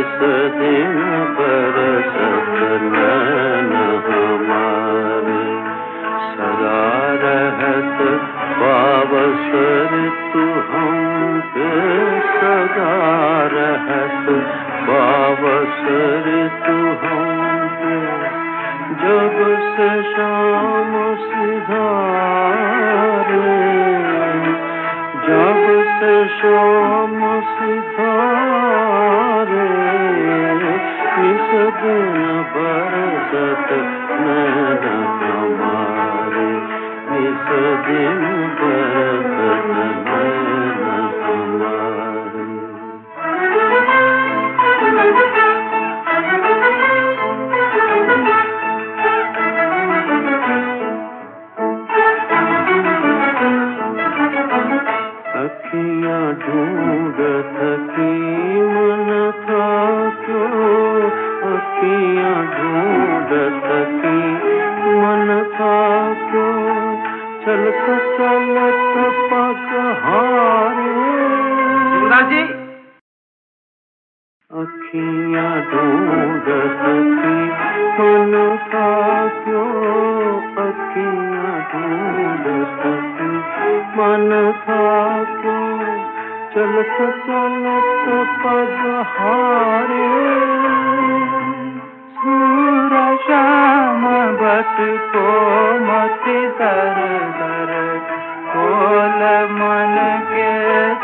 निस दिन बरसत नैन हमारे, सदा रहत पावस ऋतु हमके, सदा रहत पावस ऋतु हमके। जब से शाम सिधारे, जब से शाम सिधारे, इस दिन बरसत नैन हमारे, इस दिन बरसत नैन हमारे। अखियाँ ढूंढत थी मन था क्यों, अखियाँ ढूंढत थी मन था क्यों, चलत चलत पग हारे। जी अखियाँ ढूंढत थी मन था क्यों, अखियाँ ढूंढत थी मन था क्यों, चलत चलत पग हारे। सूर श्याम बट को मति दर दर, खोल मन के